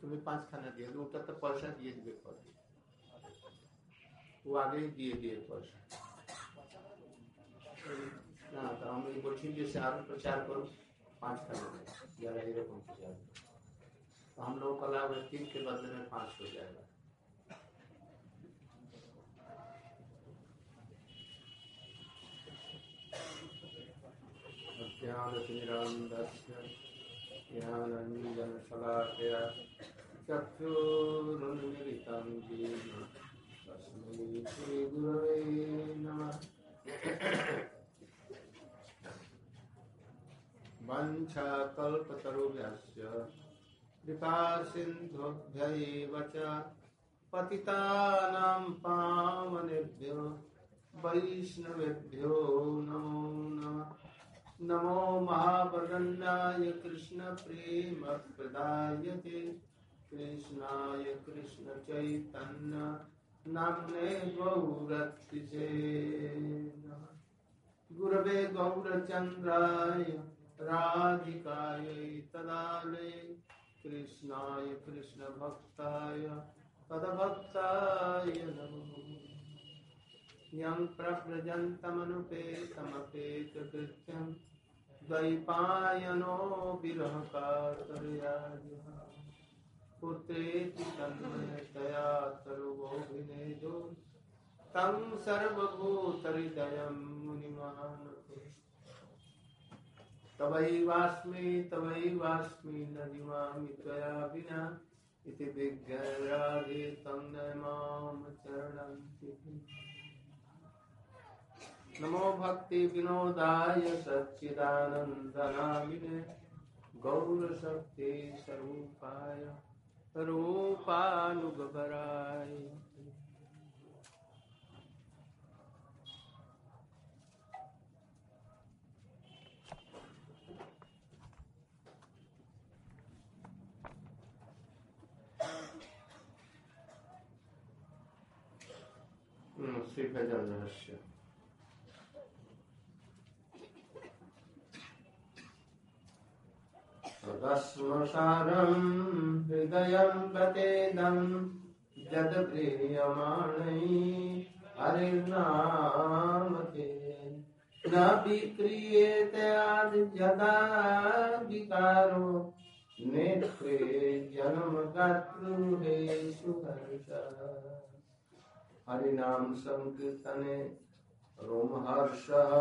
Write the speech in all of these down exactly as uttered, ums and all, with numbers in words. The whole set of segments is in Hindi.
तुम्हें पांच खाना दिए उठा तो पैसा दिए दिए पड़े वो आगे ही दिए दिए पैसा ना तो हम बोली जैसे आप प्रचार करो पांच खाना या रकम प्रचार तो हम लोग का लाभ तीन के बदले में पांच हो जाएगा। ज्ञानतिमिरान्धस्य ज्ञानाञ्जनशलाकया चक्षुरुन्मीलितं येन तस्मै श्रीगुरवे नमः। वंशाकल्पतरुभ्यश्च कृपासिन्धुभ्यैव च पतितानां पावनेभ्यो वैष्णवेभ्यो नमो नमः। नमो महावदन्याय कृष्ण प्रेम प्रदायते कृष्णाय कृष्ण चैतन्य नाम्ने गौरक्षिते नमः। गुरवे गौरचन्द्राय राधिकायै तदालये कृष्णाय कृष्ण भक्ताय तदभक्ताय नमः। यं प्रव्रजन्तमनुपेतमपेतकृत्यं द्वैपायनो विरहकातरया पुत्रेति तन्मयतया तरुगोभिनेदो तं सर्वभूतहृदयं मुनिमानतोऽस्मि। तवैवास्मि तवैवास्मि न जीवामि त्वया विना इति विज्ञाय तं न मां चरणन्ति। नमो भक्ति विनोदाय सच्चिदानन्दनामिने गौरशक्ति स्वरूपाय रूपानुगबराय। श्री भजन रहस्य। तदस्मसारं हृदयं गतेदं यद्प्रीयमाणै हरिर्नामते न विक्रियेते यदा विकारो नेत्रे जन्मगातृहेषु हर्षः। हरिनाम संकीर्तने रोमहर्षः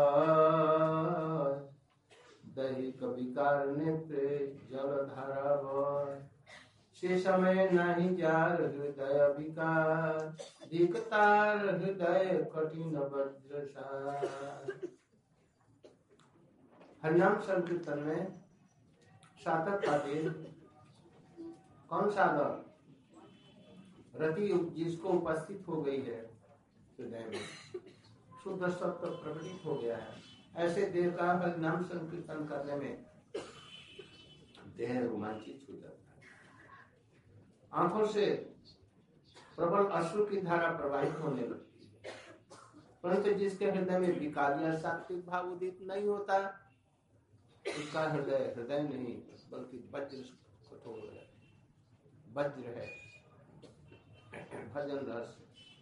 दैहिक विकार नेत्रे जलधारा भय। से समय नहीं जार हृदय विकार दिखतार हृदय कठिन वज्रसार। हरिनाम संकीर्तन में साधक का दिन कौन साधक रति जिसको उपस्थित हो गई है हृदय में शुद्ध सत्व प्रकटित हो गया है ऐसे देह का हरिनाम संकीर्तन करने में देह रोमांचित हो जाता है। आंखों से प्रबल अश्रु की धारा प्रवाहित होने लगती है परंतु जिसके हृदय में विकार या सात्विक भाव उदित नहीं होता उसका हृदय हृदय नहीं बल्कि वज्र कठोर है वज्र है। भजन रस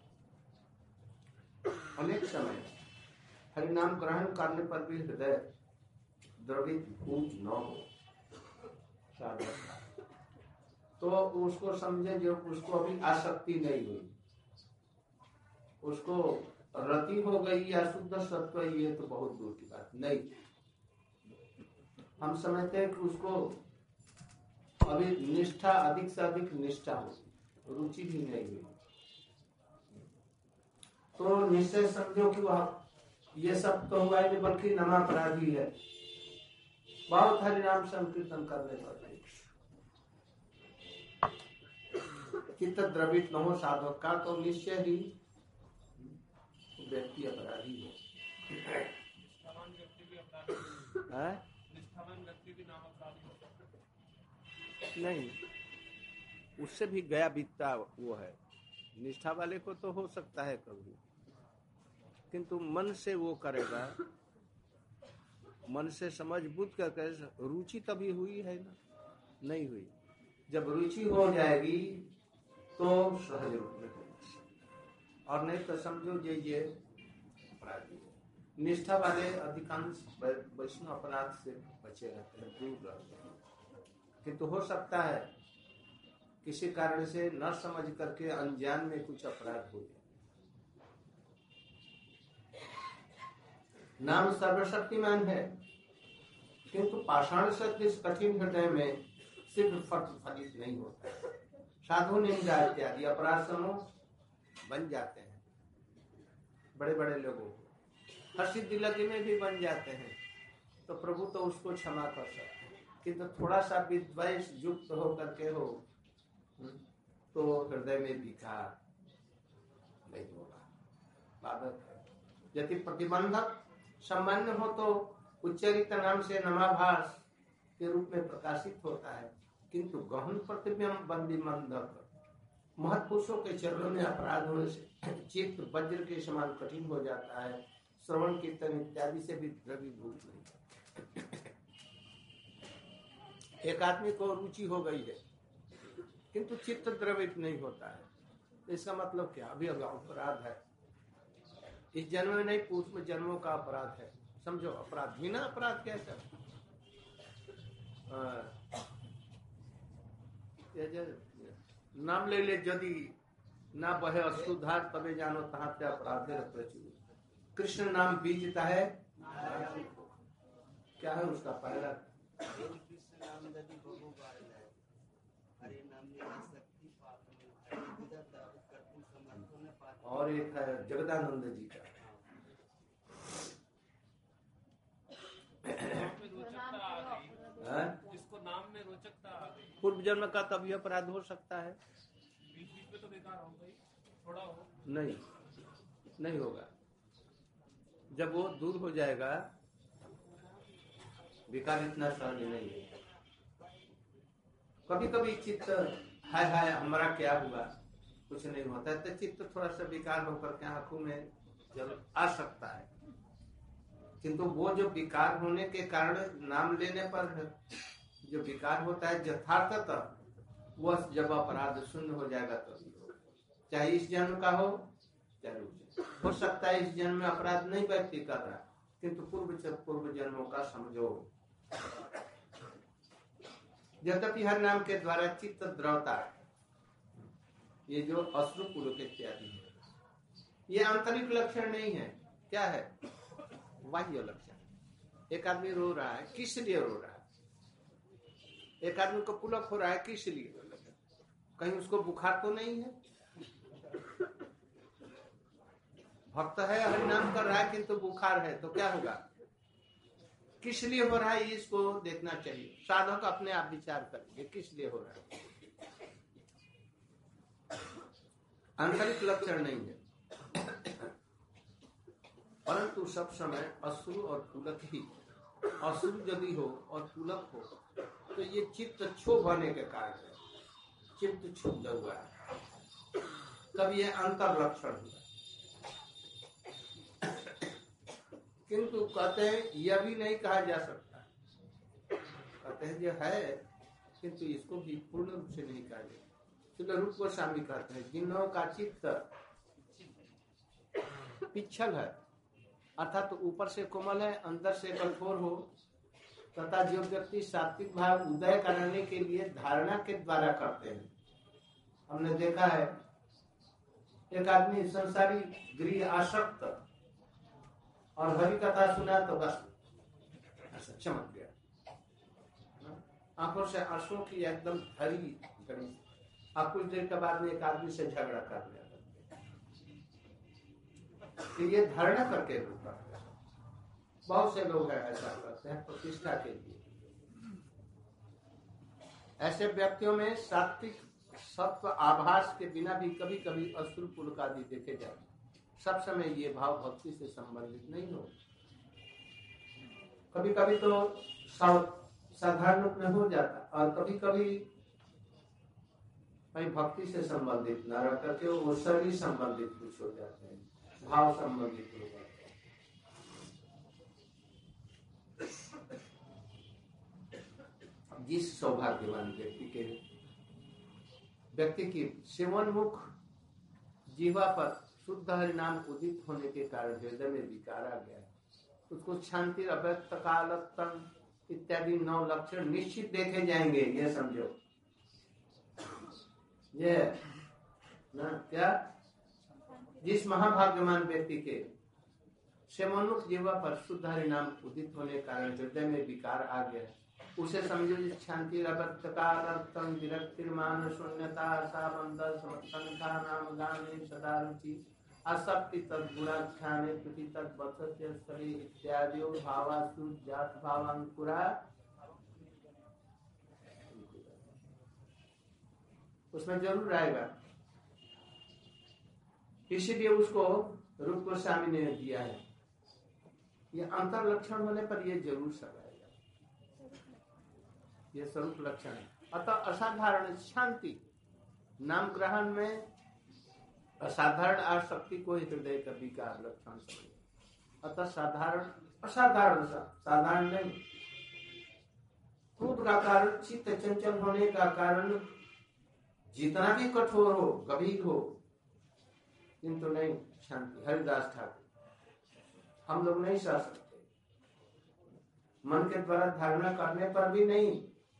अनेक समय हरिनाम ग्रहण करने पर भी हृदय द्रवित भूत न हो साधक तो उसको समझे जो उसको अभी आसक्ति नहीं हुई उसको रति हो गई या शुद्ध सत्व ये तो बहुत दूर की बात नहीं। हम समझते हैं कि उसको अभी निष्ठा अधिक से अधिक निष्ठा हो रुचि भी नहीं हुई तो निश्चय समझो कि वह ये सब तो हुआ है बल्कि नमापराधी है। बहुत हरिनाम संकीर्तन करने पर चित्त द्रवित न हो साधक का तो निश्चय ही व्यक्ति अपराधी है। नहीं उससे भी गया बीतता वो है। निष्ठा वाले को तो हो सकता है कभी किंतु मन से वो करेगा मन से समझ बुझ कर रुचि तभी हुई है ना नहीं हुई जब रुचि हो जाएगी तो सहज रूप में होगी, और नहीं तो समझो ये ये अपराधी है। निष्ठा वाले अधिकांश वैष्णव अपराध से बचे रहते हैं, दूर रहते हैं। किंतु हो सकता है किसी कारण से न समझ करके अनजान में कुछ अपराध हो जाए। नाम सर्वशक्तिमान है, किंतु पाषाण सत्य इस कठिन हृदय में सिर्फ फलित नहीं होता है। साधु निंदा इत्यादि अपराध समूह बन जाते हैं बड़े बड़े लोगों को, हर्षित दिलगी में भी बन जाते हैं, तो प्रभु तो उसको क्षमा कर सकते हैं। किंतु थोड़ा सा विद्वेष युक्त हो करके हो तो हृदय में विकार नहीं होगा, बाधक है। यदि प्रतिबंधक सामान्य हो तो उच्चरित नाम से नमाभास के रूप में प्रकाशित होता है, किंतु गहन प्रतिबंधी बंधक महत्पुरुषों के चरणों में अपराध होने से चित्त वज्र के समान कठिन हो जाता है। श्रवण कीर्तन इत्यादि से भी द्रवीभूत नहीं। एक आदमी को रुचि हो गई है किंतु चित्त द्रवित नहीं होता है, तो इसका मतलब क्या? अभी अभी अपराध है, इस जन्म में नहीं पूर्व जन्मों का अपराध है। समझो अपराध बिना अपराध कैसा? नाम ले ले यदि ना बहे अश्रुधार तबे जानो तहाँ पे अपराध प्रचुर। कृष्ण नाम बीजता है, क्या है उसका पहला? और एक है जगदानंद जी का जिसको नाम में रोचकता आ गई। पूर्व जन्म का तभी अपराध हो सकता है। बीच बीच में तो बेकार हो गई, थोड़ा हो नहीं नहीं होगा। जब वो दूर हो जाएगा विकार इतना सहज नहीं है। कभी कभी चित्त हाय हाय हमारा क्या हुआ, कुछ नहीं होता है, तो चित्त थोड़ा सा विकार होकर के आंखों में जल आ सकता है, किंतु वो जो विकार होने के कारण नाम लेने पर जो विकार होता है यथार्थतः वह जब अपराध शून्य हो जाएगा तो चाहे इस जन्म का हो चाहे हो सकता है इस जन्म में अपराध नहीं व्यक्ति कर रहा, किंतु पूर्व पूर्व जन्मों का समझो। यद्यपि हर नाम के द्वारा चित्त द्रवता, ये जो अश्रु पुलक इत्यादि है, ये आंतरिक लक्षण नहीं है। क्या है? बाह्य लक्षण। एक आदमी रो रहा है, किस लिए रो रहा है? एक आदमी को पुलक हो रहा है, किस लिए? कहीं उसको बुखार तो नहीं है? भक्त है, हरि नाम कर रहा है, किंतु बुखार है, तो क्या होगा? किस लिए हो रहा है इसको देखना चाहिए। साधक अपने आप विचार करेंगे किस लिए हो रहा है, आंतरिक लक्षण नहीं है। परंतु सब समय अश्रु और पुलक ही, अश्रु यदि हो और पुलक हो तो ये चित्त क्षोभ होने के कारण है, चित्त क्षुब्ध हुआ है, तब ये अंतर लक्षण हुआ। किंतु कहते हैं यह भी नहीं कहा जा सकता, कहते हैं जो है किंतु इसको भी पूर्ण रूप से नहीं कहा जाए। तो रूप गोस्वामी कहते हैं जिन्हों का चित्त पिछल है, अर्थात तो ऊपर से कोमल है अंदर से कठोर हो, तथा जो व्यक्ति सात्विक भाव उदय कराने के लिए धारणा के द्वारा करते हैं। हमने देखा है एक आदमी संसारी गृह आसक्त और हरि कथा सुना तो बस चमक गया, आंखों से आंसू की एकदम हरी गड़ी। आप कुछ देर के बाद में एक आदमी से झगड़ा कर लिया, तो ये धारणा करके रूपा। बहुत से लोग हैं ऐसा करते हैं प्रतिष्ठा के लिए। ऐसे व्यक्तियों में सात्विक सत्व आभास के बिना भी कभी कभी अश्रु पुलक आदि देखे जाते। सब समय ये भाव भक्ति से संबंधित नहीं हो, कभी कभी तो साधारण रूप में हो जाता, और कभी कभी भाई भक्ति से संबंधित न रह करके वो शरीर संबंधित कुछ हो जाते हैं, भाव संबंधित हो जाते हैं। जिस सौभाग्यवान व्यक्ति के व्यक्ति की सेवनमुख जीवा पर शुद्ध हरिनाम उदित होने के कारण हृदय में विकार आ गया, उसको शांति, अव्यक्त, कालत्तम इत्यादि नौ लक्षण निश्चित देखे जाएंगे। ये समझो, ये ना क्या, जिस महाभाग्यवान व्यक्ति के सेवनमुख जीवा पर शुद्ध हरिनाम उदित होने के कारण हृदय में विकार आ गया, उसे समझो जिस शांति, अव्यक्त, कालत्तम, विरक्तिर्मान, शून्यता, साबंध, समर्थनता, नाम गाने, सदा रुचि, असक्ति, तद्गुणाख्याने, प्रति तद्वत्सस्य स्थले इत्यादि भावासु जात भावांकुरा, उसमें जरूर आएगा। इसीलिए उसको रूप गोस्वामी ने दिया है, ये अंतर लक्षण होने पर ये जरूर सब आएगा, ये स्वरूप लक्षण है। अतः असाधारण शांति, नाम ग्रहण में असाधारण आसक्ति को हृदय का विकार लक्षण समझे। अतः साधारण, असाधारण, साधारण नहीं, क्रोध का कारण, चित्त चंचल होने का कारण जितना भी कठोर हो, गंभीर हो, किंतु नहीं शांति। हरिदास ठाकुर, हम लोग नहीं सह सकते, मन के द्वारा धारणा करने पर भी नहीं।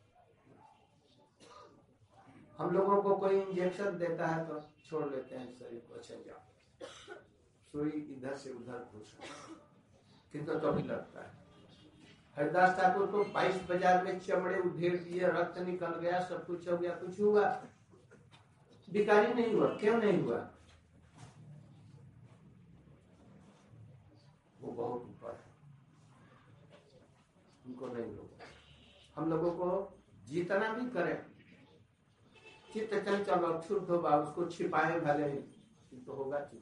हम लोगों को कोई इंजेक्शन देता है तो छोड़ लेते हैं शरीर को, अच्छा जाओ, सुई इधर से उधर घुस, किंतु तो भी लगता है। हरिदास ठाकुर को बाईस बाजार में चमड़े उधेड़ दिए, रक्त निकल गया, सब कुछ हो गया, कुछ हुआ, भिखारी नहीं हुआ। क्यों नहीं हुआ? वो बहुत ऊपर है, उनको नहीं होगा। हम लोगों को जितना भी करें, चित्त चंचल और क्षुब्ध होगा, उसको छिपाए भले ही, तो होगा चित्त।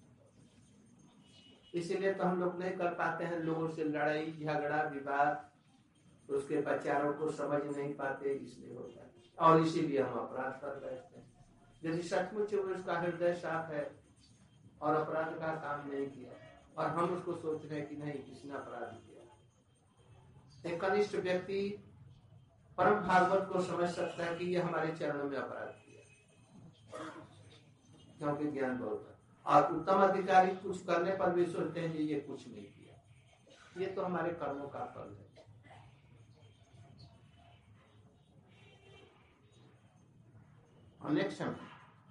इसीलिए तो हम लोग नहीं कर पाते हैं, लोगों से लड़ाई झगड़ा विवाद, उसके बच्चारों को समझ नहीं पाते, इसलिए होता है। और इसीलिए हम अपराध कर बैठते हैं। यदि सचमुच उसका हृदय साफ है और अपराध का काम नहीं किया, और हम उसको सोच रहे हैं कि नहीं किसने अपराध किया, एक कनिष्ठ व्यक्ति परम भागवत को समझ सकता है कि ये हमारे चरणों में अपराध किया, क्योंकि ज्ञान बहुत है। और उत्तम अधिकारी कुछ करने पर भी सोचते हैं कि ये कुछ नहीं किया, ये तो हमारे कर्मों का फल है। अनेक समय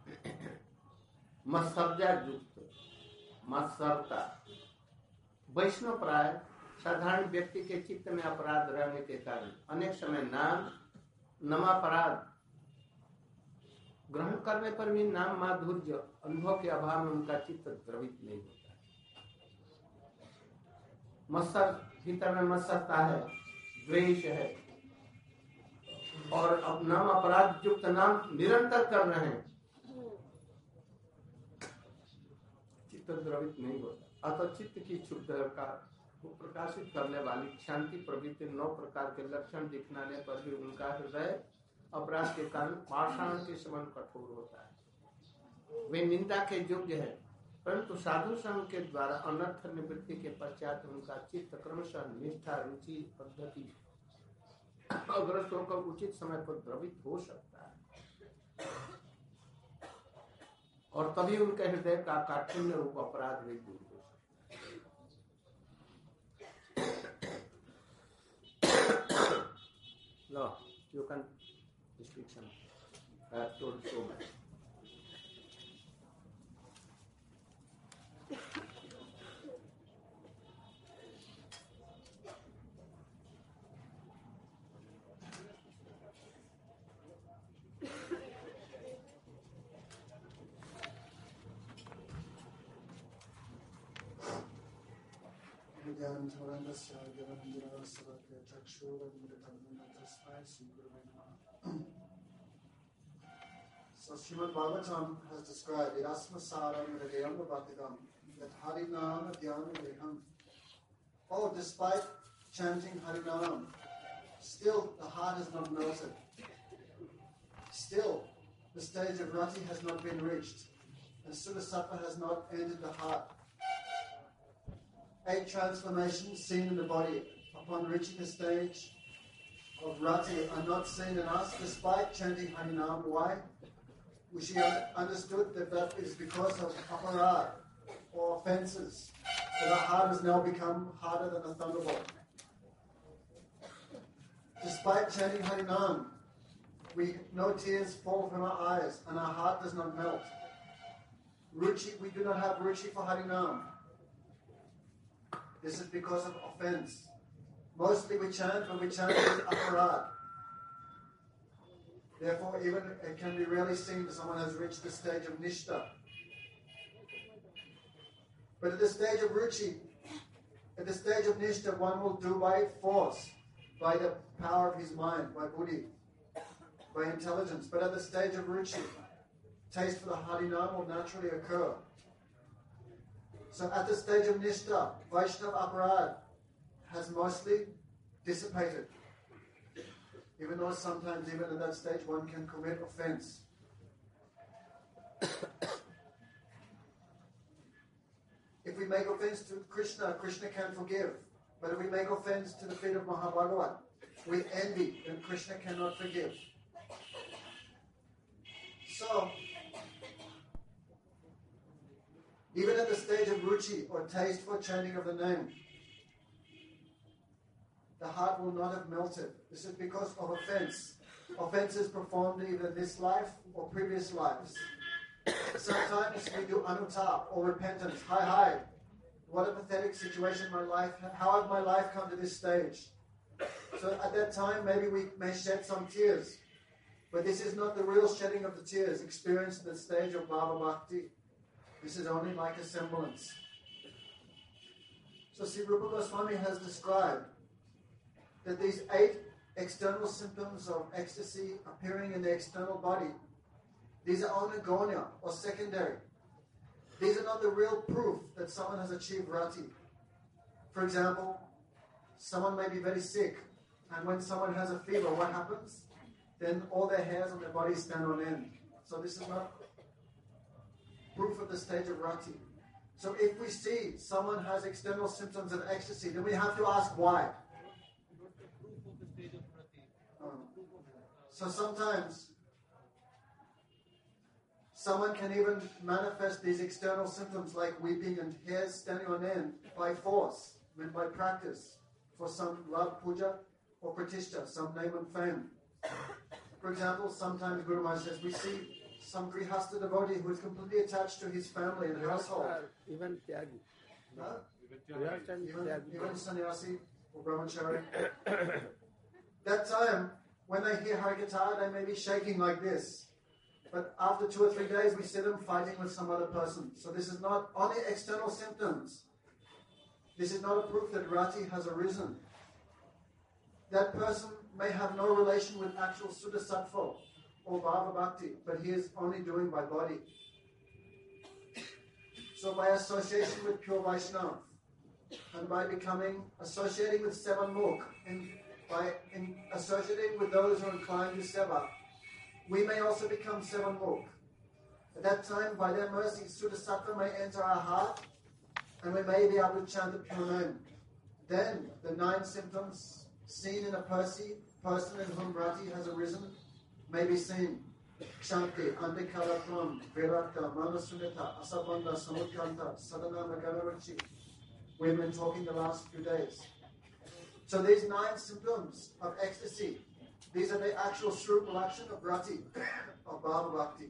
मत्सर्जा युक्त, मत्सरता, वैष्णव प्राय साधारण व्यक्ति के चित्त में अपराध रहने के कारण अनेक समय नाम नमापराध ग्रहण करने पर भी नाम माधुर्य अनुभव के अभाव में उनका चित्त द्रवित नहीं होता। मत्सर भीतर में मत्सरता है, द्वेष है, और अब नाम अपराध युक्त नाम निरंतर कर रहे हैं, चित्त द्रवित नहीं होता। अतः चित्त की क्षुब्धता को प्रकाशित करने वाली शांति प्रवृत्ति नौ प्रकार के लक्षण दिखलाने पर भी उनका हृदय अपराध के कारण पाषाण के समान कठोर होता है। वे निंदा के योग्य है, परंतु साधु संघ के द्वारा अनर्थ निवृत्ति के पश्चात उनका चित्त क्रमशः निष्ठा रुचि पद्धति अग्रसर होकर उचित समय पर द्रवित हो सकता है, और तभी उनके हृदय का काठिन्य रूप अपराध भी दूर हो सकता है। लो, you can speak some. I have told so much. So Srimad Bhagavatam has described Irasma Saram Hridayam Bhatikam, that Harinam Dhyana Veham. Oh, despite chanting Harinam, still the heart has not melted. Still, the stage of Rati has not been reached, and Sudasattva has not entered the heart. Eight transformations seen in the body upon reaching the stage of Rati are not seen in us despite chanting Harinam. Why? she understood that that is because of aparad or offenses, that our heart has now become harder than a thunderbolt. Despite chanting Harinam, we no tears fall from our eyes and our heart does not melt. Ruchi, we do not have ruchi for Harinam. This is because of offense. Mostly we chant when we chant with aparad. Therefore, even it can be rarely seen that someone has reached the stage of nishta. But at the stage of ruchi, at the stage of nishta, one will do by force, by the power of his mind, by buddhi, by intelligence. But at the stage of ruchi, taste for the Harinam will naturally occur. So at the stage of nishta, Vaishnava aparad has mostly dissipated. Even though sometimes even at that stage one can commit offense. If we make offense to Krishna, Krishna can forgive. But if we make offense to the feet of Mahabhagavat, we envy, then Krishna cannot forgive. So, even at the stage of ruchi or taste for chanting of the name, the heart will not have melted. This is because of offense. Offenses performed either in this life or previous lives. Sometimes we do anutap or repentance. Hi, hi. What a pathetic situation my life. How have my life come to this stage? So at that time, maybe we may shed some tears. But this is not the real shedding of the tears experienced at the stage of Bhava Bhakti. This is only like a semblance. So Sri Rupa Goswami has described that these eight external symptoms of ecstasy appearing in the external body, these are only gonya or secondary. These are not the real proof that someone has achieved rati. For example, someone may be very sick, and when someone has a fever, what happens? Then all their hairs on their body stand on end. So this is not proof of the stage of rati. So if we see someone has external symptoms of ecstasy, then we have to ask why. Um, so sometimes someone can even manifest these external symptoms like weeping and hairs standing on end by force, I mean by practice, for some love puja or pratishtha, some name and fame. For example, sometimes Guru Maharaj says, we see some grihastha devotee who is completely attached to his family and household. Even Tyagi. Huh? Even, Even, even sannyasi or brahmachari. That time, when they hear Harikatha, they may be shaking like this. But after two or three days, we see them fighting with some other person. So this is not only external symptoms. This is not a proof that rati has arisen. That person may have no relation with actual Suddha Sattva or Bhava Bhakti, but he is only doing by body. So by association with pure Vaishnava, and by becoming, associating with Sevan Mukh, and by in associating with those who are inclined to Seva, we may also become Sevan Mukh. At that time, by their mercy, Suddha Sattva may enter our heart, and we may be able to chant the pure name. Then, the nine symptoms seen in a persi, person in whom rati has arisen may be seen. Kshanti, Antikalatvam, Virakta, Manasunita, Asabandha, Samutkanta, Sadhana, Maganaruchi. We've been talking the last few days. So these nine symptoms of ecstasy, these are the actual Srupa action of rati, of Bhava Bhakti.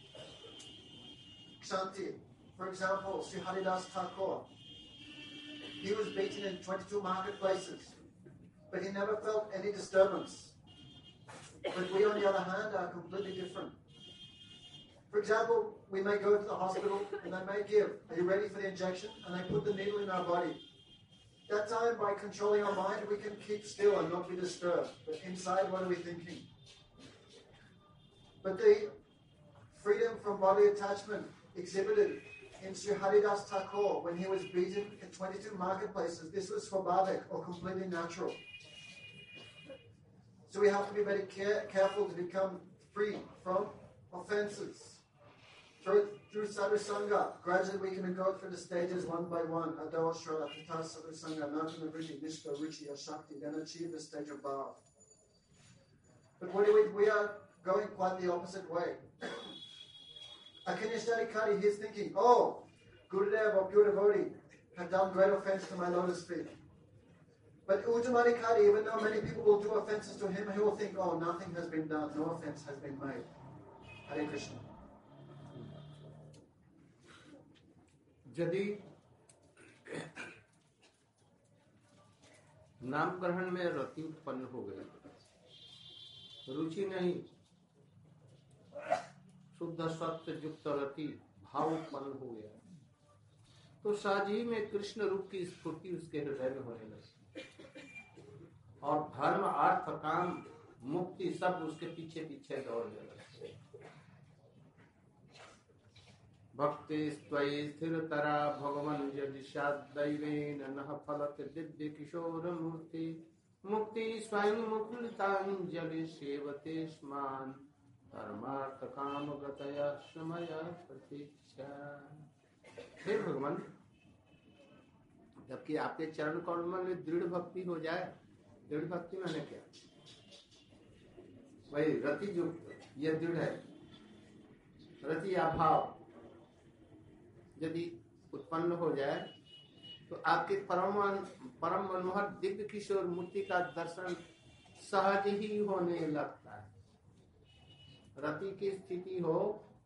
Kshanti, for example, Sri Haridas Thakur, he was beaten in twenty-two marketplaces, but he never felt any disturbance. But we, on the other hand, are completely different. For example, we may go to the hospital and they may give, are you ready for the injection? And they put the needle in our body. That time, by controlling our mind, we can keep still and not be disturbed. But inside, what are we thinking? But the freedom from body attachment exhibited in Sri Haridas Thakur when he was beaten in twenty-two marketplaces, this was swabhavik, or completely natural. So we have to be very care- careful to become free from offenses. Through, through sadhu sangha, gradually we can go through the stages one by one. Adava shrada, tata sadhu sangha, nantana vritti, nishta, ruchi, ashakti, then achieve the stage of bhava. But what do we, we are going quite the opposite way. Akinishtadikari, he's thinking, oh, Gurudev or pure devotee have done great offense to my lotus feet. But Uttamadikari, even though many people will do offenses to him, he will think, oh, nothing has been done, no offense has been made. Hare Krishna. यदि नाम ग्रहण में रति उत्पन्न हो गई, रुचि नहीं, शुद्ध सत्य युक्त रति भाव उत्पन्न हो गया, तो सहज ही में कृष्ण रूप की स्फूर्ति उसके हृदय में होने लगी और धर्म अर्थ काम मुक्ति सब उसके पीछे पीछे दौड़ने लगे। भक्ति स्त्वयि स्थिरतरा भगवन् यदि दैवेन नः फलत दिव्य किशोर मूर्ति मुक्ति स्वयं मुकुलितांजलि सेवते स्मान धर्मार्थ काम गतया समय प्रतीक्षा। हे भगवान, जबकि आपके चरण कमल में दृढ़ भक्ति हो जाए, दृढ़ भक्ति मैंने क्या, वही रति युक्त ये दृढ़ है, रति अभाव यदि उत्पन्न हो जाए तो आपके परम परम मनोहर दिव्य किशोर मूर्ति का दर्शन सहज ही होने लगता है। रति की स्थिति हो,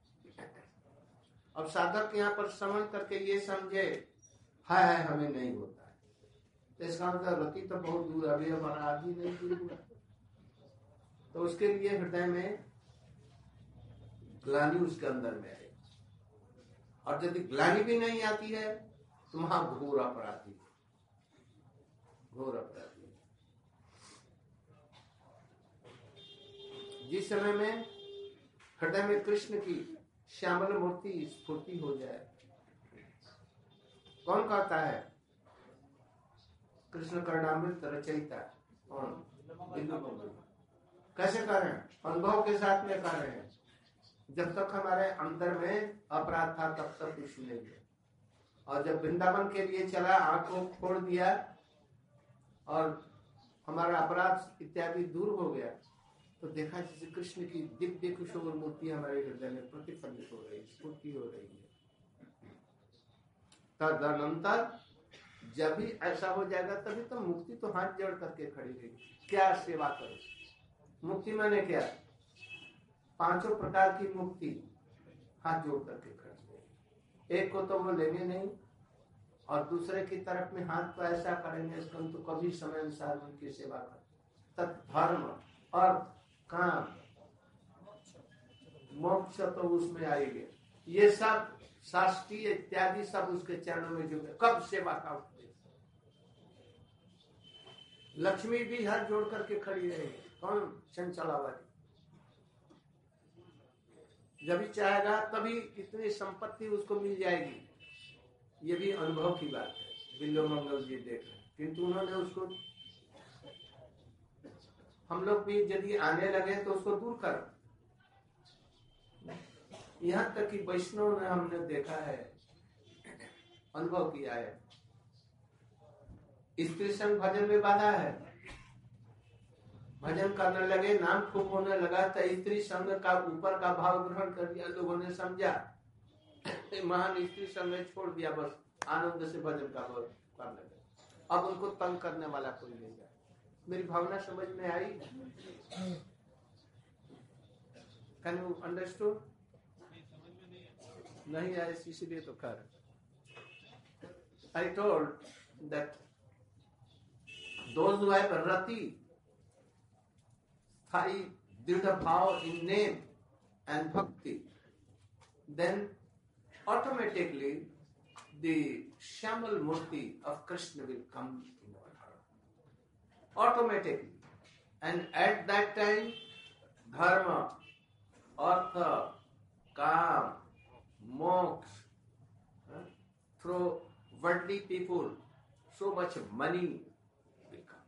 अब साधक यहाँ पर समझ करके ये समझे है, है हमें नहीं होता है, तो इसका मतलब रति तो बहुत दूर, अभी हमारा आदि नहीं दूर हुआ, तो उसके लिए हृदय में ग्लानि उसके अंदर में है। और यदि ग्लानि भी नहीं आती है तो वहां घोर अपराधी, घोर अपराधी। जिस समय में हृदय में कृष्ण की श्यामल मूर्ति स्फूर्ति हो जाए, कौन कहता है? कृष्ण कर्णामृत रचयिता कौन? कैसे कर रहे हैं? अनुभव के साथ में कर रहे हैं। जब तक हमारे अंदर में अपराध था तब तक कुछ नहीं है, और जब वृंदावन के लिए चला, आंखों खोल दिया और हमारा अपराध इत्यादि दूर हो गया, तो देखा जैसे कृष्ण की दिव्य किशोर मूर्ति हमारे हृदय में प्रतिफलित हो रही, स्फूर्ति हो रही है। तदनंतर जब भी ऐसा हो जाएगा तभी तो मुक्ति तो हाथ जोड़ करके खड़ी रही, क्या सेवा करो। मुक्ति माने क्या? पांचों प्रकार की मुक्ति हाथ जोड़ करके खड़ी। एक को तो वो लेंगे नहीं और दूसरे की तरफ में हाथ तो ऐसा करेंगे इसको तो कभी समय अनुसार उनकी सेवा कर। धर्म और काम मोक्ष तो उसमें आएंगे, ये सब शास्त्रीय इत्यादि सब उसके चरणों में जुड़े। कब सेवा का उपदेश? लक्ष्मी भी हाथ जोड़ करके खड़ी रहेगी। कौन? चंचलावादी। जब भी चाहेगा तभी इतनी संपत्ति उसको मिल जाएगी। ये भी अनुभव की बात है, बिल्लो मंगल जी देख रहे, किंतु उन्होंने उसको, हम लोग भी यदि आने लगे तो उसको दूर कर। यहाँ तक कि वैष्णव ने हमने देखा है, अनुभव किया है, स्त्री संग भजन में बाधा है। भजन करने लगे, नाम खूब होने लगा तो स्त्री संग का ऊपर का भाव ग्रहण कर दिया। लोगों ने समझा महान स्त्री संग छोड़ दिया, बस आनंद से भजन का भाव करने लगे। अब उनको तंग करने वाला कोई नहीं है। मेरी भावना समझ में आई? Can you understood? नहीं आए इसीलिए तो कर। I told that those who have रति, स्थायी दृढ़ भाव in name and bhakti, then automatically the Shyamal Murti of Krishna will come in our heart. Automatically. And at that time, dharma, artha, kam, moksha, huh? through worldly people, so much money will come.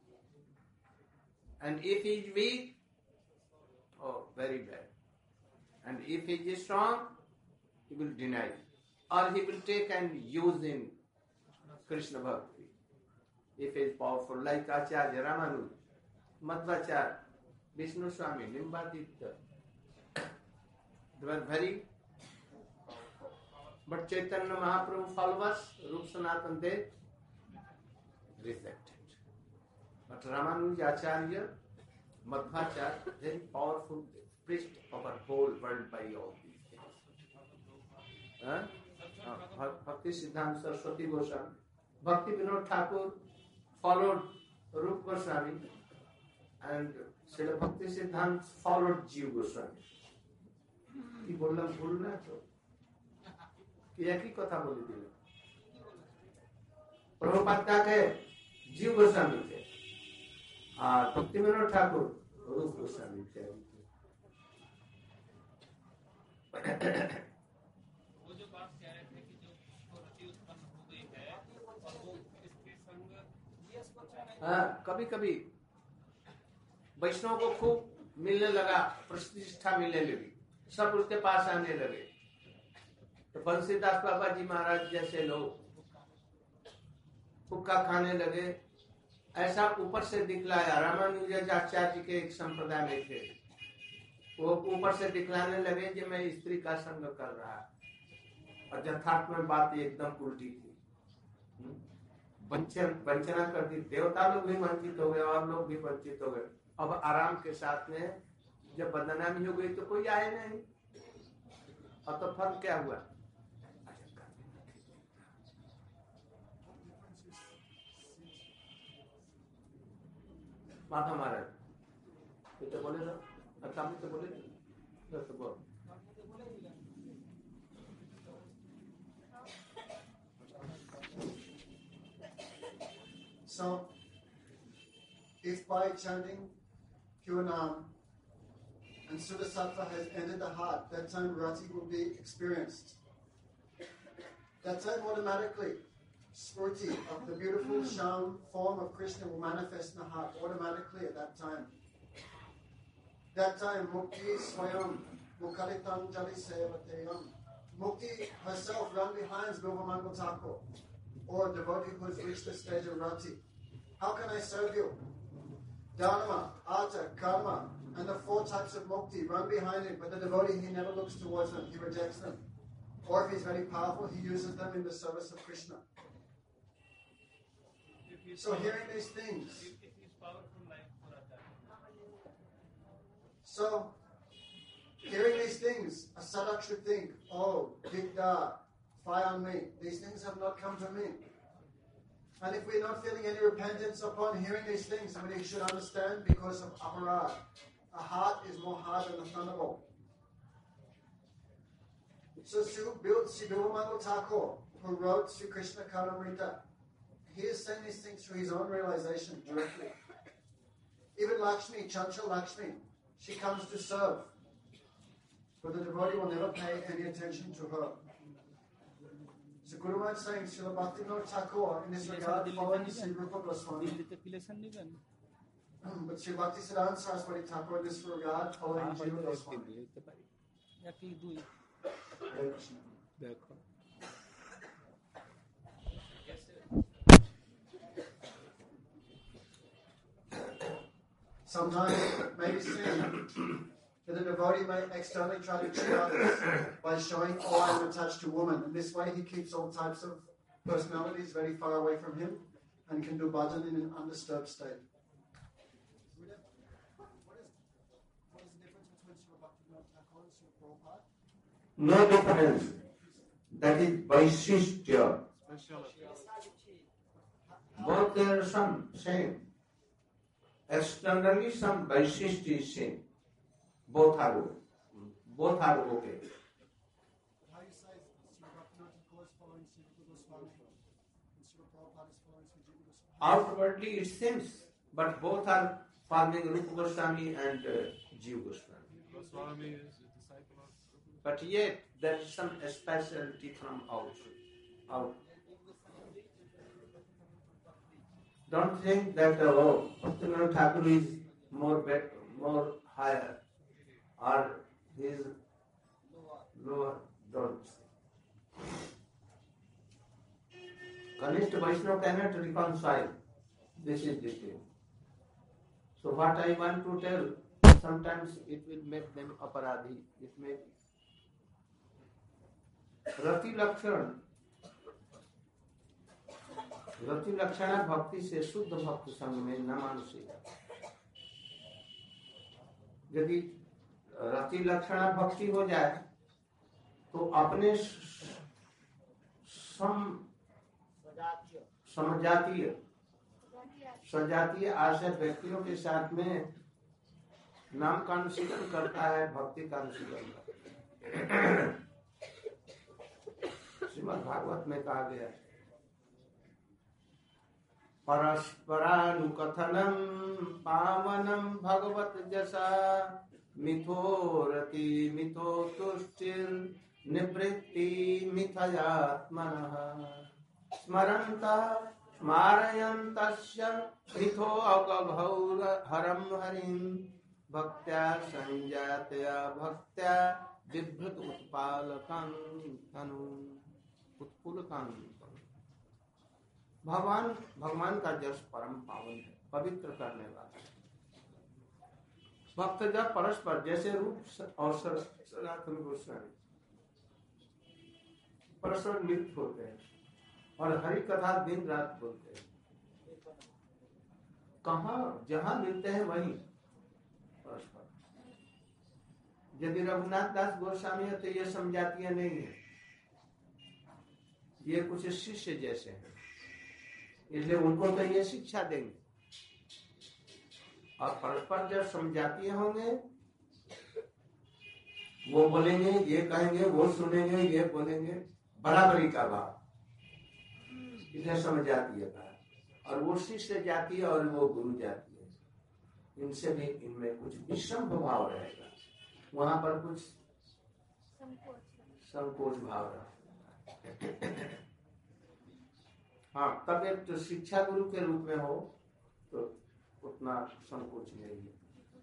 And if he is weak, oh, very bad. And if he is strong, he will deny it. Or he will take and use in Krishna Bhakti. If he is powerful, like Acharya Ramanuja, Madhvacharya, Vishnu Swami, Nimbaditya, they were very But Chaitanya Mahaprabhu followers, Rup Sanatan, they rejected. But Ramanuja Acharya, Madhvacharya, very powerful priest of our whole world by all these things. Huh? Uh, Bhakti Siddhanta Saraswati Goswami, Bhakti Vinod Thakur followed Rup Goswami, and Srila Bhakti Siddhanta followed Jiva Goswami. কি বললাম ভুল না তো? কি একই কথা বলে দিল। প্রভুপাদ কে জীব গোস্বামী थे और भक्ति विनोद ठाकुर रूप गोस्वामी थे। वो जो बात कह रहे थे कि जो रति उत्पन्न हो गई है और वो स्त्री संग हाँ, कभी कभी वैष्णव को खूब मिलने लगा, प्रतिष्ठा मिलने लगी, सब उसके पास आने लगे। तो बंसीदास बाबा जी महाराज जैसे लोग हुक्का खाने लगे, ऐसा ऊपर से दिखलाया। रामानुजाचार्य जी के एक संप्रदाय में थे, वो ऊपर से दिखलाने लगे कि मैं स्त्री का संग कर रहा, और यथार्थ में बात एकदम उल्टी थी। वंचना कर दी, देवता लोग भी वंचित हो गए और लोग भी वंचित हो गए। अब आराम के साथ में जब बदनामी हो गई तो कोई आए नहीं, और तो फर्क क्या हुआ? माता महाराज तो बोले ना, अच्छा तो बोले तो बोल। So, if by chanting pure Nam and Sudasattva has entered the heart, that time Rati will be experienced. That time automatically Spurti of the beautiful Sham form of Krishna will manifest in the heart automatically at that time. That time Mukti Swayam Mukalitam Jali Sevatayam. Mukti herself run behind Bilvamangal Thakur, or a devotee who has reached the stage of Rati. How can I serve you? Dharma, Artha, Karma, and the four types of Mukti run behind him, but the devotee, he never looks towards them, he rejects them. Or if he's very powerful, he uses them in the service of Krishna. So hearing these things, so hearing these things, a sadhak should think, oh, Digda, fire on me. These things have not come to me. And if we're not feeling any repentance upon hearing these things, somebody should understand because of aparad. A heart is more hard than a thunderbolt. So Sri Bilvamangal Thakur, who wrote Sri Krishna Karamrita, he is saying these things through his own realization directly. Even Lakshmi, Chanchal Lakshmi, she comes to serve, but the devotee will never pay any attention to her. So Guru Maharaj is saying, Srila Bhaktivinoda Thakur, in this regard, following Sri Rupa Goswami. But Sri Bhaktisiddhanta Saraswati Thakur, in this regard, following Jiva Goswami. देखो Sometimes it may be seen that a devotee may externally try to cheat others by showing, oh, I'm attached to woman. And this way he keeps all types of personalities very far away from him and can do bhajan in an undisturbed state. No difference. That is Vaishistya. Both there are some same. Externally some Vaishistya is same. Both are good. Both are okay. How you say Sri Bhaktivinoda Thakur is following Sri Rupa Goswami and Sri Prabhupada is following Sri Jiva Goswami? Outwardly it seems, but both are following Rupa Goswami and uh, Jiva Goswami. Goswami is a disciple of Rupa. But yet there is some specialty from out. out. Don't think that uh, oh, Bhaktivinoda Thakur is more better, more higher, or he is lower. Don't. Kanishta Vaishnava cannot reconcile. This is the thing. So what I want to tell, sometimes it will make them aparadhi. It may रति लक्षण रति लक्षण भक्ति से शुद्ध भक्त संग में न मानुषिक। यदि रति लक्षण भक्ति हो जाए तो अपने सम समजातीय सजातीय आश्रय व्यक्तियों के साथ में नाम का अनुशीलन करता है, भक्ति का अनुशीलन करता है। श्रीमद् भागवत में कहा गया है परस्परानुकथनम पावनम भगवत जसा मिथो रति मिथो तुष्टिर निवृत्ति मिथयात्मनः स्मरन्ता स्मारयन्तस्य मिथो अगघौर हरम हरिं भक्त्या संजातया भक्त्या बिभृत उत्पालकं तनु उत्पुलकं। भगवान भगवान का जस परम पावन है, पवित्र करने वाला है। भक्त जब परस्पर जैसे रूप और सनातन गोस्वामी परस्पर मिलित होते हैं और हरि कथा दिन रात बोलते हैं। कहाँ जहां मिलते हैं वहीं परस्पर। यदि रघुनाथ दास गोस्वामी है तो ये समझातियां नहीं है, ये कुछ शिष्य जैसे हैं, इसलिए उनको तो ये शिक्षा देंगे। और परस्पर जब समझाती होंगे, वो बोलेंगे, ये कहेंगे, वो सुनेंगे, ये बोलेंगे, बराबरी का भाव, इन्हें समझाती है। और वो शिष्य जाती है और वो गुरु जाती है, इनसे भी इनमें कुछ विषम भाव रहेगा, वहां पर कुछ संकोच भाव रहेगा। हाँ, तब एक तो शिक्षा गुरु के रूप में हो तो उतना संकोच नहीं है।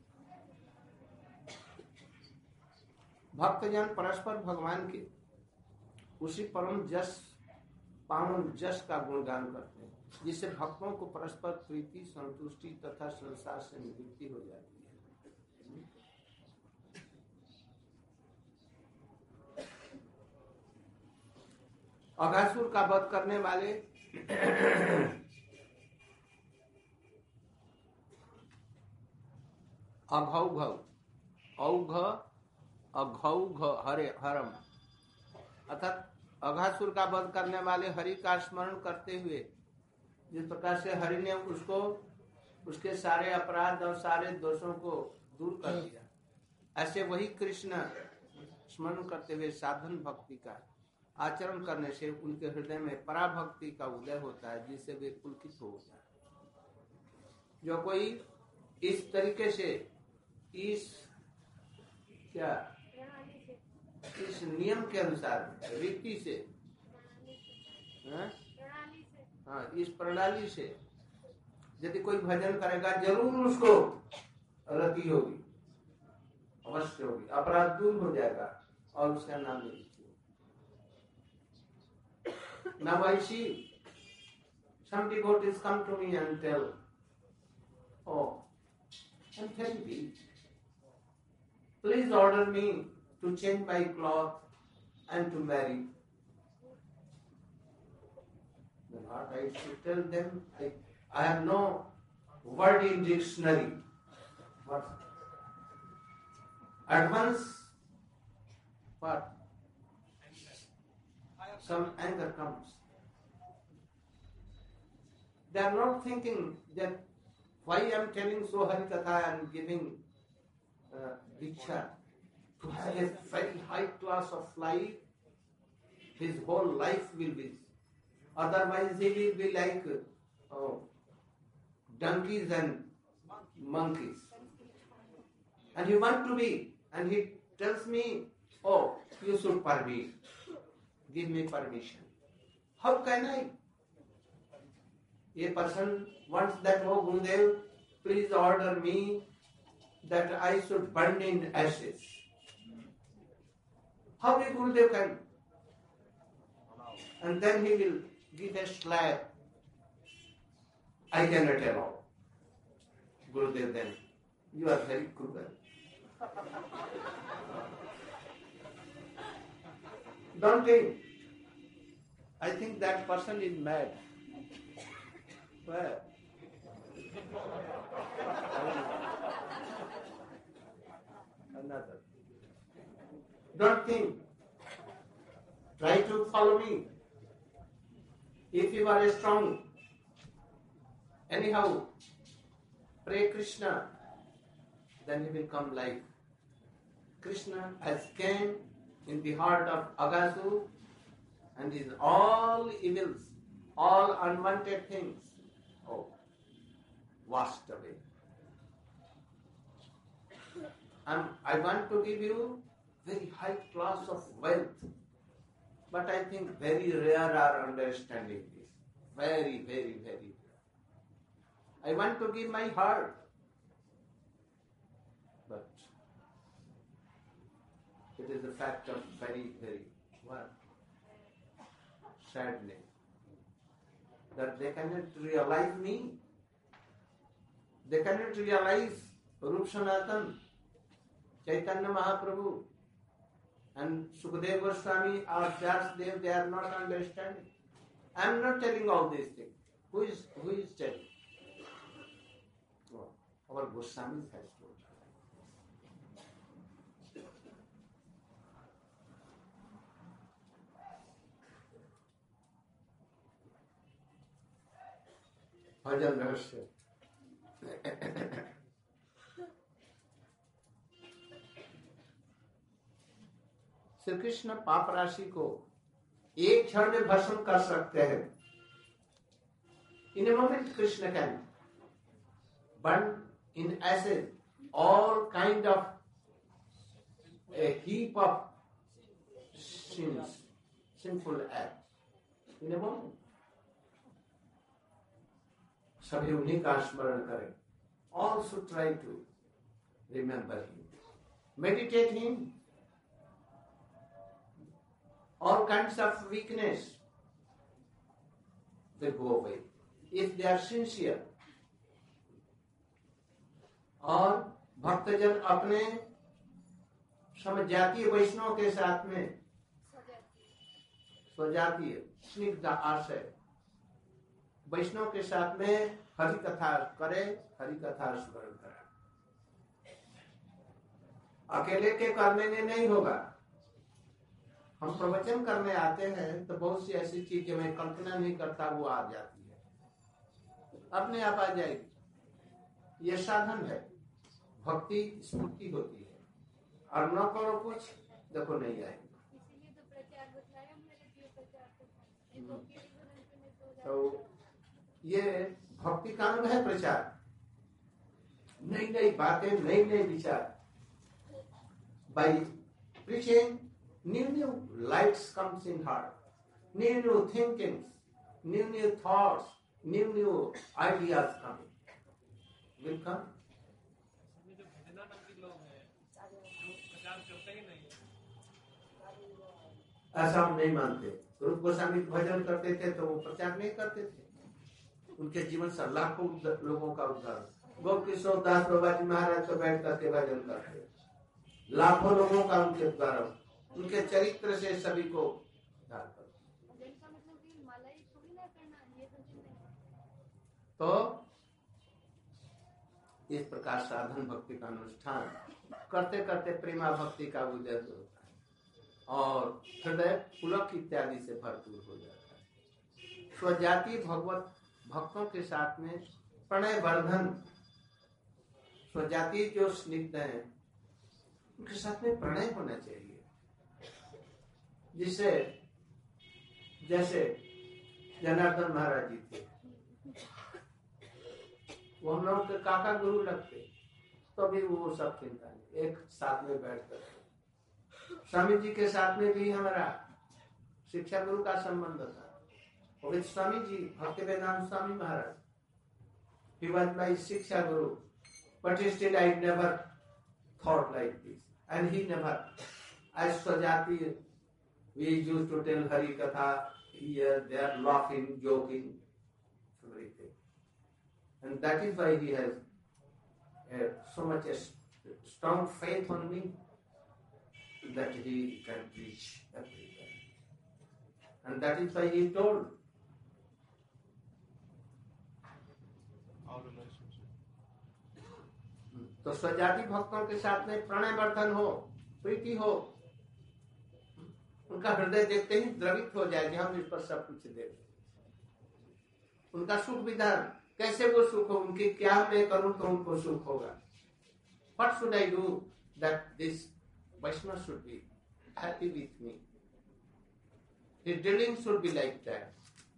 भक्तजन परस्पर भगवान के उसी परम जस पावन जस का गुणगान करते हैं, जिससे भक्तों को परस्पर प्रीति संतुष्टि तथा संसार से निवृत्ति हो जाती है। अघासुर का वध करने वाले अघौघ औघ अघौघ हरे हरम अर्थात अघासुर का वध करने वाले हरि का स्मरण करते हुए जिस प्रकार से हरि ने उसको उसके सारे अपराध और सारे दोषों को दूर कर दिया, ऐसे वही कृष्ण स्मरण करते हुए साधन भक्ति का आचरण करने से उनके हृदय में पराभक्ति का उदय होता है, जिससे वे पुलकित हो जाते हैं। जो कोई इस तरीके से इस क्या इस नियम के अनुसार रीति से हाँ इस प्रणाली से यदि कोई भजन करेगा, जरूर उसको रति होगी, अवश्य होगी, अपराध दूर हो जाएगा और उसका नाम मिलेगा। Now I see some devotees come to me and tell, oh, I'm very weak. Please order me to change my cloth and to marry. Then what I should tell them? I, I have no word in dictionary. What? At once, what? Some anger comes. They are not thinking that why I am telling so Harikatha and giving uh, Diksha to have a very high class of life. His whole life will be. Otherwise he will be like uh, donkeys and monkeys. And he wants to be. And he tells me, oh, you should permit. Give me permission. How can I? A person wants that, oh Gurudev, please order me that I should burn in ashes. How a Gurudev can? And then he will give a slap. I cannot allow. Gurudev then, you are very cruel. Don't think. I think that person is mad. Where? Another. Don't think. Try to follow me. If you are strong, anyhow, pray Krishna, then you will come life. Krishna has came in the heart of Aghasur and is all evils, all unwanted things, oh, washed away. And I want to give you very high class of wealth, but I think very rare are understanding this. Very, very, very rare. I want to give my heart, but it is a fact of very, very what? Sadness. That they cannot realize me. They cannot realize Rup Sanatan, Chaitanya Mahaprabhu, and Sukadeva Goswami or Vyasdev, they are not understanding. I am not telling all these things. Who is who is telling? Oh, our Goswami has told. Bhajan Rahasya. Shri Krishna पाप राशि को एक क्षण में भस्म कर सकते हैं. In a moment, Krishna can burn in acid all kind of a heap of sins, sinful acts. In a moment. सभी उन्हीं का स्मरण करें. All should try to remember him. Meditate him. All kinds of weakness, they go away if they are sincere. और भक्तजन अपने समजातीय वैष्णव के साथ में स्वजातीय स्निग्ध आशय वैष्णव के साथ में हरि कथा करे, हरि कथा स्मरण करे. अकेले के करने में नहीं होगा. हम प्रवचन करने आते हैं तो बहुत सी ऐसी चीजें मैं कल्पना नहीं करता वो आ जाती है, अपने आप आ जाएगी. ये साधन है, भक्ति स्फूर्ति होती है. और न करो कुछ, देखो नहीं आएगी. तो ये भक्ति का अंग है प्रचार. नई नई बातें, नई नई विचार. By preaching new new lights comes in heart, new new thinkings, new new thoughts, new new ideas coming. Will come. जो भजना नंदी लोग हैं, जो प्रचार करते ही नहीं. ऐसा हम नहीं मानते. रूप गोस्वामी भजन करते थे तो वो प्रचार नहीं करते थे. उनके जीवन से लाखों लोगों का उद्धार. गोप किशोर दास बाबा जी महाराज तो बैठ करके भजन करते. लाखों लोगों का उनके द्वारा, उनके चरित्र से सभी को उद्धार कर. तो इस प्रकार साधन भक्ति का अनुष्ठान करते करते प्रेमा भक्ति का उदय होता है और हृदय पुलक इत्यादि से भरपूर हो जाता है. स्वजाति भगवत भक्तों के साथ में प्रणय वर्धन, स्वजाति जो स्निग्ध हैं उनके साथ में प्रणय होना चाहिए, जिसे जैसे जनार्दन महाराज जी थे, वो हम लोग के काका गुरु लगते, तो भी वो सब चिंता नहीं, एक साथ में बैठ कर. स्वामी जी के साथ में भी हमारा शिक्षा गुरु का संबंध था. विद स्वामी जी, भक्ति वेदांत Swami Maharaj, he was my शिक्षा गुरु, but still I never thought like this, and he never. As स्वजाति, we used to tell Hari Katha, here they are laughing, joking, everything. And that is why he has uh, so much a strong faith on me that he can reach everywhere. And that is why he told. तो स्वजाति भक्तों के साथ में प्रणय वर्धन हो, प्रीति हो, उनका हृदय देखते ही द्रवित हो जाए कि हम इस पर सब कुछ दे। उनका सुख विधान कैसे वो सुख हो, उनकी क्या मैं करूं तो उनको सुख होगा। What should I do that this Vaishnava should be happy with me? His dealing should be like that.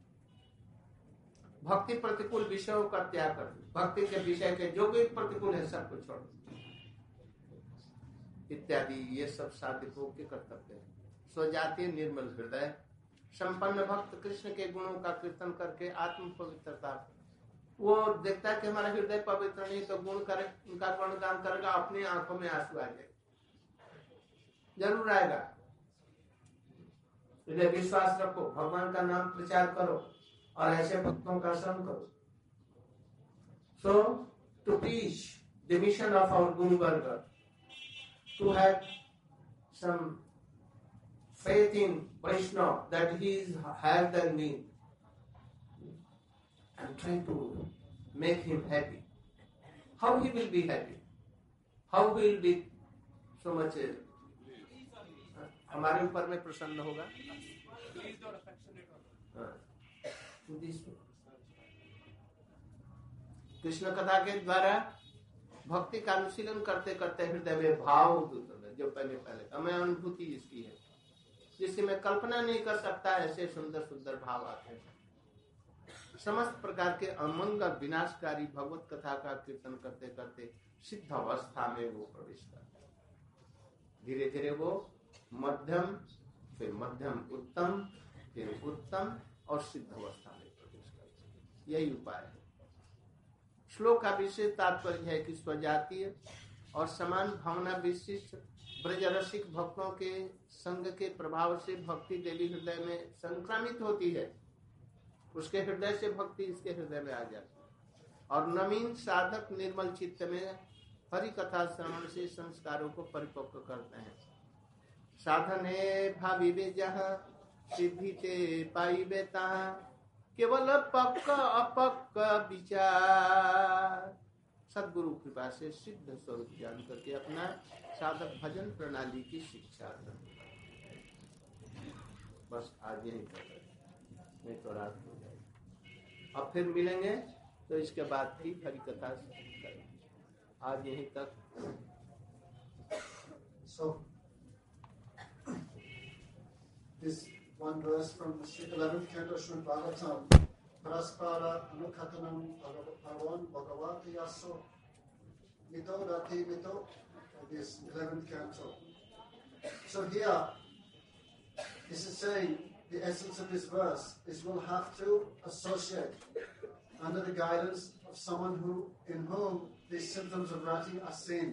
भक्ति प्रतिकूल विषयों का त्याग कर, भक्ति के विषय के जो भी प्रतिकूल है सब कुछ छोड़ इत्यादि, ये सब साधकों के कर्तव्य है। स्वजातीय निर्मल हृदय संपन्न भक्त कृष्ण के गुणों का कीर्तन करके आत्म पवित्रता, वो देखता है कि हमारा हृदय पवित्र नहीं तो गुण करे, उनका गुणगान करेगा, अपनी आंखों में आंसू आ जाए, जरूर आएगा। इसलिए विश्वास रखो, भगवान का नाम प्रचार करो और ऐसे भक्तों का संग करो। So to teach the mission of our Guru Varga, to have some faith in Vaishnava that he is higher than me, and try to make him happy. How he will be happy? How he will be so much uh, हमारे ऊपर में प्रसन्न होगा। कृष्ण कथा के द्वारा भक्ति का अनुशीलन करते करते हृदय में भाव उतरते, जो पहले पहले हमें अनुभूति इसकी है जिसकी मैं कल्पना नहीं कर सकता, ऐसे सुंदर सुंदर भाव आते हैं। समस्त प्रकार के अमंगल विनाशकारी भगवत कथा का कीर्तन करते करते सिद्ध अवस्था में वो प्रवेश करते हैं। धीरे धीरे वो मध्यम, फिर मध्यम उत्तम, फिर उत्तम और सिद्ध अवस्था में प्रवेश करते हैं। यही उपाय है। श्लोक का विशेष तात्पर्य है कि स्वजातीय और समान भावना विशिष्ट ब्रजरसिक भक्तों के संग के प्रभाव से भक्ति देवी हृदय में संक्रमित होती है। उसके हृदय से भक्ति इसके हृदय में आ जाती है और नवीन साधक निर्मल चित्त में हरि कथा श्रवण से संस्कारों को परिपक्व करते हैं। साधने भाविवे जह सिद्धिते पाइबे तहाँ केवल पक्का अपक्का विचार। सद्गुरु कृपा से सिद्ध स्वरूप ज्ञान करके अपना साधक भजन प्रणाली की शिक्षा करते। बस आज यही कर रहे, नहीं तो रात हो जाएगी। अब फिर मिलेंगे तो इसके बाद फिर हरि कथा करेंगे। आज यहीं तक। So this one verse from the eleventh canto Srimad Bhagavatam, Paraspara Anukhatanam Bhagavan Bhagavati Yaso Mito Rati Mito, this eleventh canto. So here, this is saying, the essence of this verse is we'll have to associate under the guidance of someone who, in whom these symptoms of rati are seen.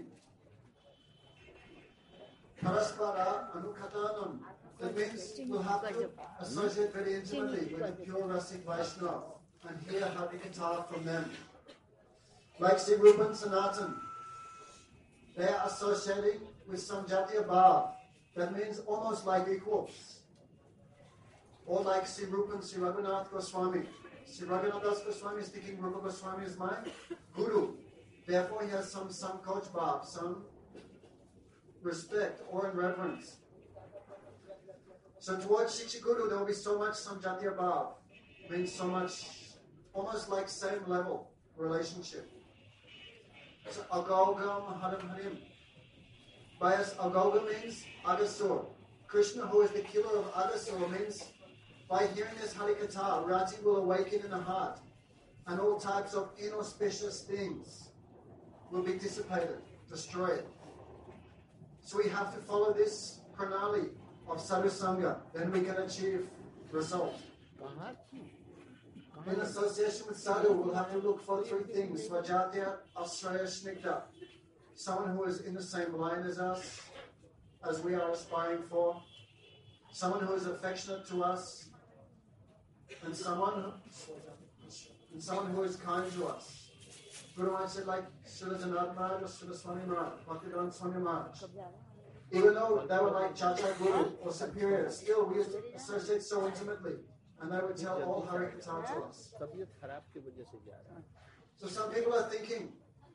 Paraspara Anukhatanam. That means we'll have to associate very intimately with the pure Rasic Vaishnava and hear Harikatha from them. Like Sri Rupa and Sanatan, they are associating with some Jatiya Bhav. That means almost like equals. Or like Sri Rupa and Sri Raghunath Goswami. Sri Raghunath Goswami is thinking Rupa Goswami is my Guru. Therefore he has some Sankoch Bhav, some respect or in reverence. So towards Shiksha Guru, there will be so much Samjatiya Bhav, means so much, almost like same level relationship. So Agaugam Harim Harim. Bias Agauga means Agasur. Krishna, who is the killer of Agasur, means by hearing this Harikatha, Rati will awaken in the heart, and all types of inauspicious things will be dissipated, destroyed. So we have to follow this pranali of sadhu sangha, then we can achieve result. In association with sadhu, we'll have to look for three things: Svajatya, Asraya, Snigdha. Someone who is in the same line as us, as we are aspiring for. Someone who is affectionate to us, and someone who, and someone who is kind to us. Guru Maharaj said, like Srila Janat Maharaj or Srila Swami Maharaj, Bhaktivedanta Swami Maharaj. Even though they were like Chacha Guru or superiors, still we used to associate so intimately. And they would tell all Harikatha to us. तबीयत खराब की वजह से जा रहा है. So some people are thinking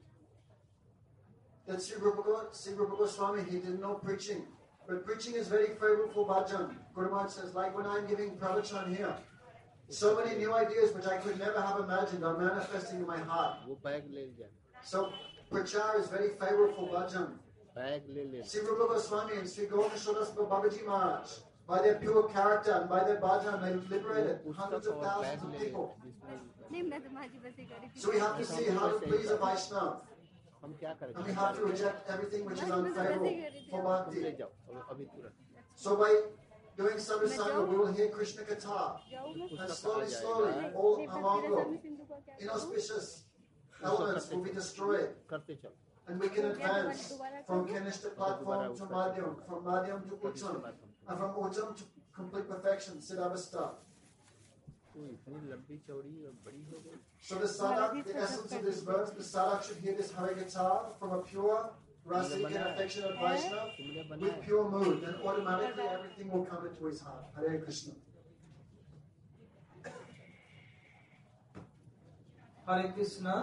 that Sri Rupa, Sri Rupa Goswami, he did no preaching. But preaching is very favorable for bhajan. Guru Maharaj says, like when I'm giving pravachan here, so many new ideas which I could never have imagined are manifesting in my heart. वो बैग ले जाए. So prachar is very favorable for bhajan. Bag ले ले. Sri Rupa Goswami and Sri Gauranga Babaji Maharaj, by their pure character and by their bhajan, they liberated hundreds of thousands of people. So we have to see how to please a Vaishnava. हम क्या करें? And we have to reject everything which is unfavorable for bhakti. ले जाओ अभी तुरंत. So by doing sadhusanga, we will hear Krishna Katha. And slowly, slowly, all amango, inauspicious elements will be destroyed. करते चलो. And we can advance from Kanishta platform to Madhyam, from Madhyam to Uttam, and from Uttam to complete perfection, Siddhavastha. वो इतनी लंबी चौड़ी और बड़ी हो गई. So the sadhak, the essence of this verse, the sadhak should hear this Harikatha from a pure, rasic and affectionate Vaishnava with pure mood, then automatically everything will come into his heart. Hare Krishna. Hare Krishna.